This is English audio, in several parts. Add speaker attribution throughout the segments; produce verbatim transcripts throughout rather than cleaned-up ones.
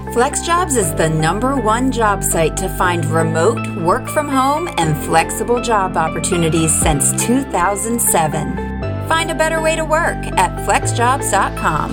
Speaker 1: FlexJobs is the number one job site to find remote, work from home, and flexible job opportunities since two thousand seven. Find a better way to work at flex jobs dot com.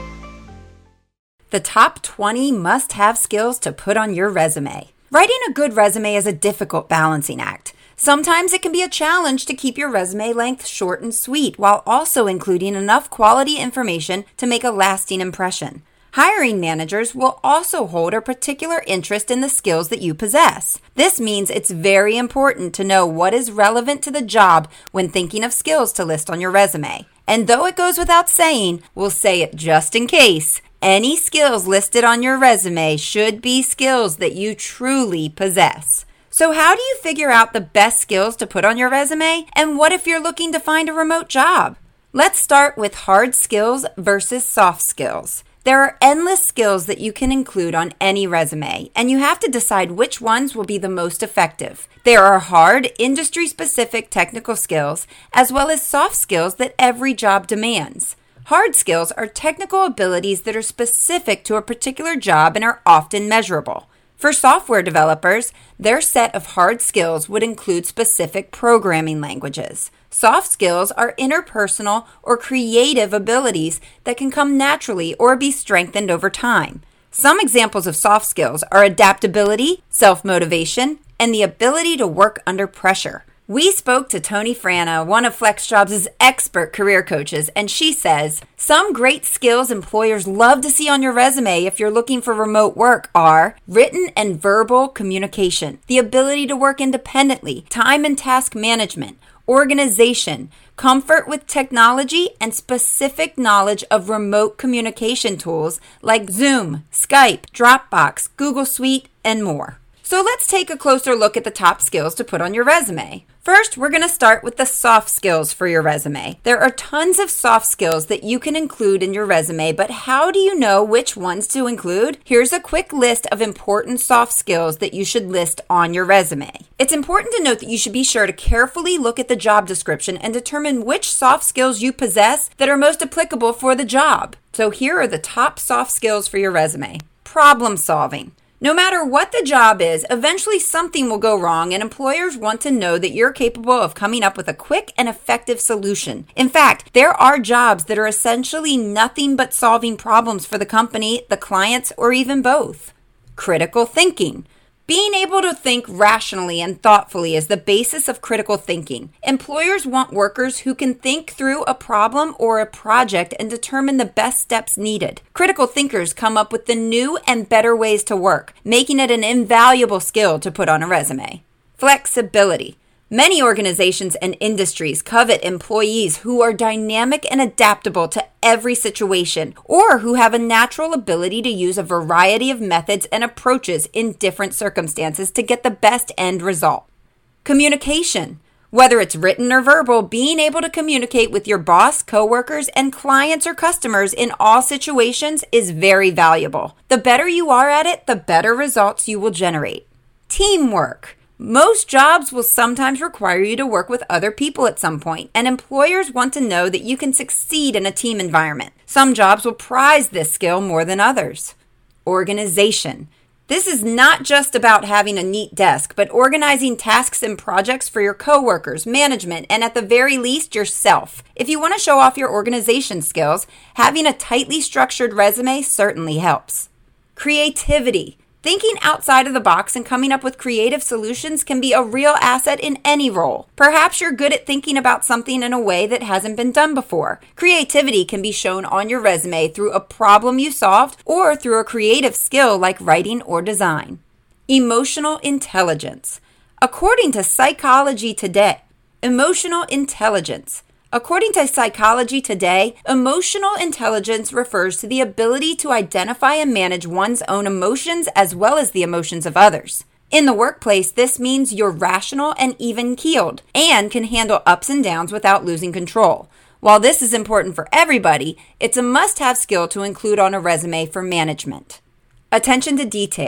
Speaker 1: The top twenty must-have skills to put on your resume. Writing a good resume is a difficult balancing act. Sometimes it can be a challenge to keep your resume length short and sweet while also including enough quality information to make a lasting impression. Hiring managers will also hold a particular interest in the skills that you possess. This means it's very important to know what is relevant to the job when thinking of skills to list on your resume. And though it goes without saying, we'll say it just in case, any skills listed on your resume should be skills that you truly possess. So how do you figure out the best skills to put on your resume? And what if you're looking to find a remote job? Let's start with hard skills versus soft skills. There are endless skills that you can include on any resume, and you have to decide which ones will be the most effective. There are hard, industry-specific technical skills, as well as soft skills that every job demands. Hard skills are technical abilities that are specific to a particular job and are often measurable. For software developers, their set of hard skills would include specific programming languages. Soft skills are interpersonal or creative abilities that can come naturally or be strengthened over time. Some examples of soft skills are adaptability, self-motivation, and the ability to work under pressure. We spoke to Tony Frana, one of FlexJobs' expert career coaches, and she says, some great skills employers love to see on your resume if you're looking for remote work are written and verbal communication, the ability to work independently, time and task management, organization, comfort with technology, and specific knowledge of remote communication tools like Zoom, Skype, Dropbox, Google Suite, and more. So let's take a closer look at the top skills to put on your resume. First, we're going to start with the soft skills for your resume. There are tons of soft skills that you can include in your resume, but how do you know which ones to include? Here's a quick list of important soft skills that you should list on your resume. It's important to note that you should be sure to carefully look at the job description and determine which soft skills you possess that are most applicable for the job. So here are the top soft skills for your resume. Problem solving. No matter what the job is, eventually something will go wrong, and employers want to know that you're capable of coming up with a quick and effective solution. In fact, there are jobs that are essentially nothing but solving problems for the company, the clients, or even both. Critical thinking. Being able to think rationally and thoughtfully is the basis of critical thinking. Employers want workers who can think through a problem or a project and determine the best steps needed. Critical thinkers come up with the new and better ways to work, making it an invaluable skill to put on a resume. Flexibility. Many organizations and industries covet employees who are dynamic and adaptable to every situation, or who have a natural ability to use a variety of methods and approaches in different circumstances to get the best end result. Communication. Whether it's written or verbal, being able to communicate with your boss, coworkers, and clients or customers in all situations is very valuable. The better you are at it, the better results you will generate. Teamwork. Most jobs will sometimes require you to work with other people at some point, and employers want to know that you can succeed in a team environment. Some jobs will prize this skill more than others. Organization. This is not just about having a neat desk, but organizing tasks and projects for your coworkers, management, and at the very least, yourself. If you want to show off your organization skills, having a tightly structured resume certainly helps. Creativity. Thinking outside of the box and coming up with creative solutions can be a real asset in any role. Perhaps you're good at thinking about something in a way that hasn't been done before. Creativity can be shown on your resume through a problem you solved or through a creative skill like writing or design. Emotional intelligence. According to Psychology Today, emotional intelligence. According to Psychology Today, emotional intelligence refers to the ability to identify and manage one's own emotions as well as the emotions of others. In the workplace, this means you're rational and even-keeled and can handle ups and downs without losing control. While this is important for everybody, it's a must-have skill to include on a resume for management. Attention to detail.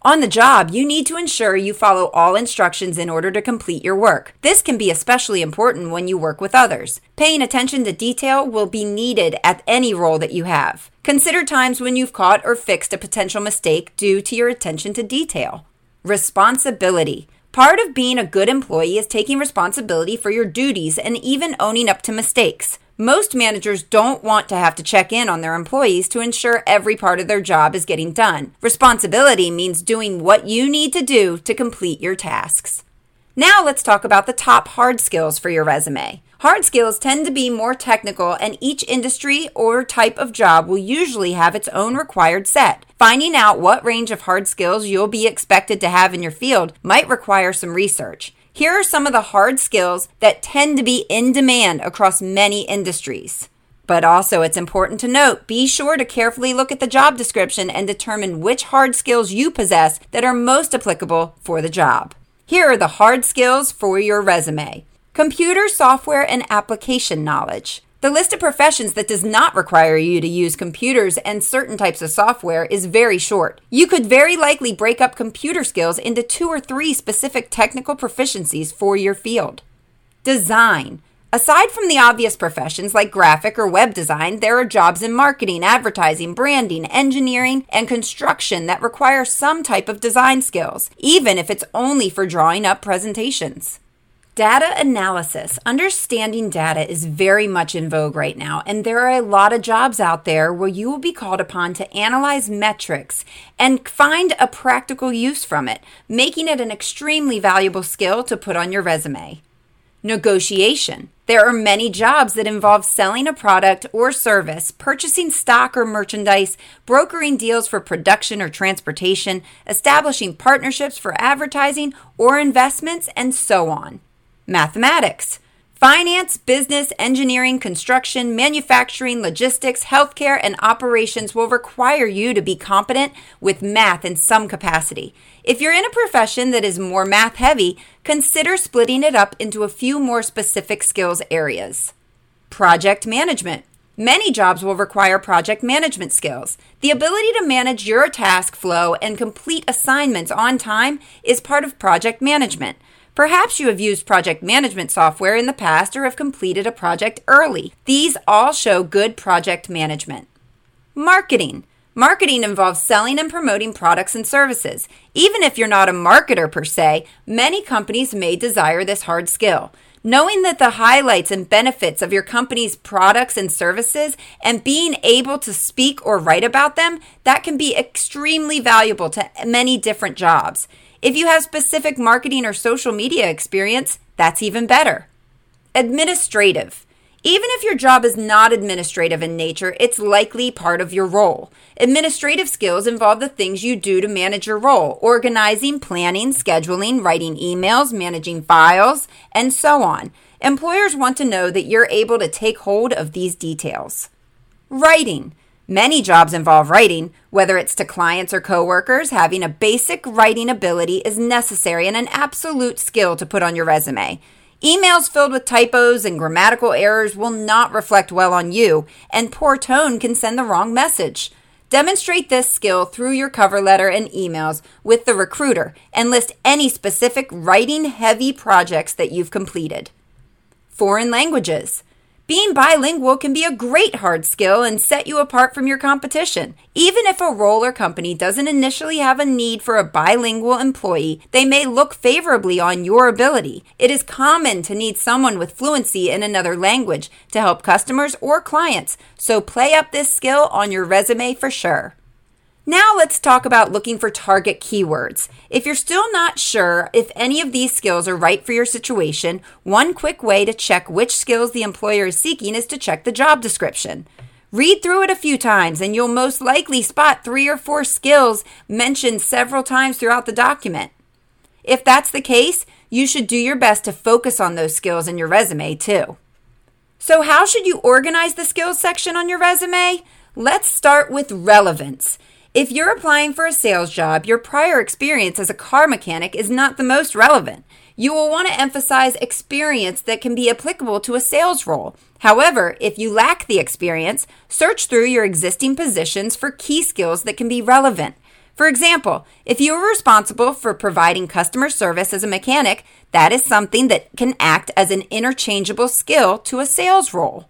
Speaker 1: On the job, you need to ensure you follow all instructions in order to complete your work. This can be especially important when you work with others. Paying attention to detail will be needed at any role that you have. Consider times when you've caught or fixed a potential mistake due to your attention to detail. Responsibility. Part of being a good employee is taking responsibility for your duties and even owning up to mistakes. Most managers don't want to have to check in on their employees to ensure every part of their job is getting done. Responsibility means doing what you need to do to complete your tasks. Now let's talk about the top hard skills for your resume. Hard skills tend to be more technical, and each industry or type of job will usually have its own required set. Finding out what range of hard skills you'll be expected to have in your field might require some research. Here are some of the hard skills that tend to be in demand across many industries. But also, it's important to note, be sure to carefully look at the job description and determine which hard skills you possess that are most applicable for the job. Here are the hard skills for your resume. Computer, software, and application knowledge. The list of professions that does not require you to use computers and certain types of software is very short. You could very likely break up computer skills into two or three specific technical proficiencies for your field. Design. Aside from the obvious professions like graphic or web design, there are jobs in marketing, advertising, branding, engineering, and construction that require some type of design skills, even if it's only for drawing up presentations. Data analysis. Understanding data is very much in vogue right now, and there are a lot of jobs out there where you will be called upon to analyze metrics and find a practical use from it, making it an extremely valuable skill to put on your resume. Negotiation. There are many jobs that involve selling a product or service, purchasing stock or merchandise, brokering deals for production or transportation, establishing partnerships for advertising or investments, and so on. Mathematics. Finance, business, engineering, construction, manufacturing, logistics, healthcare, and operations will require you to be competent with math in some capacity. If you're in a profession that is more math heavy, consider splitting it up into a few more specific skills areas. Project management. Many jobs will require project management skills. The ability to manage your task flow and complete assignments on time is part of project management. Perhaps you have used project management software in the past or have completed a project early. These all show good project management. Marketing. Marketing involves selling and promoting products and services. Even if you're not a marketer per se, many companies may desire this hard skill. Knowing that the highlights and benefits of your company's products and services and being able to speak or write about them, that can be extremely valuable to many different jobs. If you have specific marketing or social media experience, that's even better. Administrative. Even if your job is not administrative in nature, it's likely part of your role. Administrative skills involve the things you do to manage your role: organizing, planning, scheduling, writing emails, managing files, and so on. Employers want to know that you're able to take hold of these details. Writing. Many jobs involve writing. Whether it's to clients or coworkers, having a basic writing ability is necessary and an absolute skill to put on your resume. Emails filled with typos and grammatical errors will not reflect well on you, and poor tone can send the wrong message. Demonstrate this skill through your cover letter and emails with the recruiter and list any specific writing-heavy projects that you've completed. Foreign languages. Being bilingual can be a great hard skill and set you apart from your competition. Even if a role or company doesn't initially have a need for a bilingual employee, they may look favorably on your ability. It is common to need someone with fluency in another language to help customers or clients, so play up this skill on your resume for sure. Now let's talk about looking for target keywords. If you're still not sure if any of these skills are right for your situation, one quick way to check which skills the employer is seeking is to check the job description. Read through it a few times and you'll most likely spot three or four skills mentioned several times throughout the document. If that's the case, you should do your best to focus on those skills in your resume too. So how should you organize the skills section on your resume? Let's start with relevance. If you're applying for a sales job, your prior experience as a car mechanic is not the most relevant. You will want to emphasize experience that can be applicable to a sales role. However, if you lack the experience, search through your existing positions for key skills that can be relevant. For example, if you are responsible for providing customer service as a mechanic, that is something that can act as an interchangeable skill to a sales role.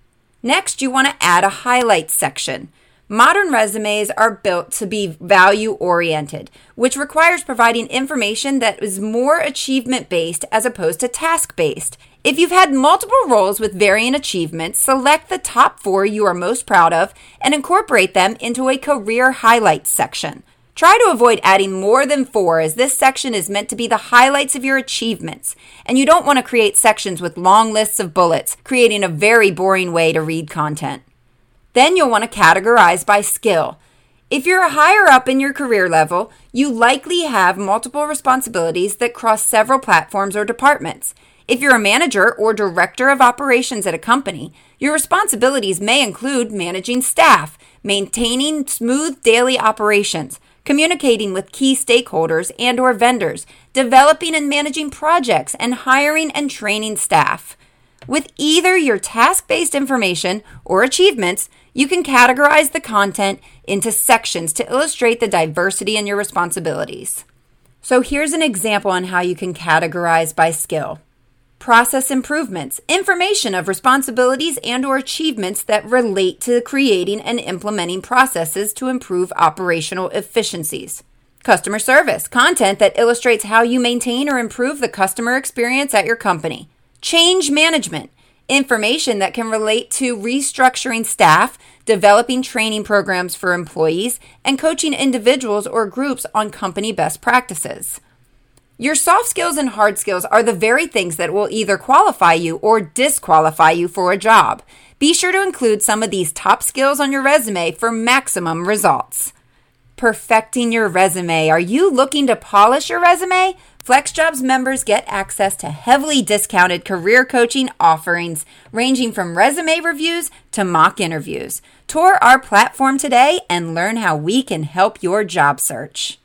Speaker 1: Next, you want to add a highlights section. Modern resumes are built to be value-oriented, which requires providing information that is more achievement-based as opposed to task-based. If you've had multiple roles with varying achievements, select the top four you are most proud of and incorporate them into a career highlights section. Try to avoid adding more than four, as this section is meant to be the highlights of your achievements, and you don't want to create sections with long lists of bullets, creating a very boring way to read content. Then you'll want to categorize by skill. If you're higher up in your career level, you likely have multiple responsibilities that cross several platforms or departments. If you're a manager or director of operations at a company, your responsibilities may include managing staff, maintaining smooth daily operations, communicating with key stakeholders and or vendors, developing and managing projects, and hiring and training staff. With either your task-based information or achievements, you can categorize the content into sections to illustrate the diversity in your responsibilities. So here's an example on how you can categorize by skill. Process improvements, information of responsibilities and or achievements that relate to creating and implementing processes to improve operational efficiencies. Customer service, content that illustrates how you maintain or improve the customer experience at your company. Change management, information that can relate to restructuring staff, developing training programs for employees, and coaching individuals or groups on company best practices. Your soft skills and hard skills are the very things that will either qualify you or disqualify you for a job. Be sure to include some of these top skills on your resume for maximum results. Perfecting your resume. Are you looking to polish your resume? FlexJobs members get access to heavily discounted career coaching offerings ranging from resume reviews to mock interviews. Tour our platform today and learn how we can help your job search.